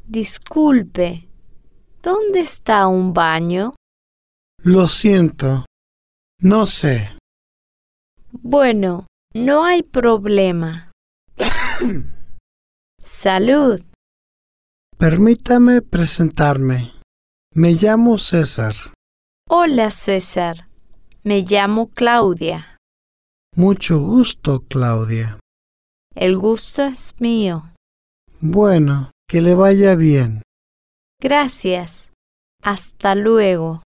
Disculpe, ¿dónde está un baño? Lo siento, no sé. Bueno, no hay problema. Salud. Permítame presentarme. Me llamo César. Hola, César. Me llamo Claudia. Mucho gusto, Claudia. El gusto es mío. Bueno, que le vaya bien. Gracias. Hasta luego.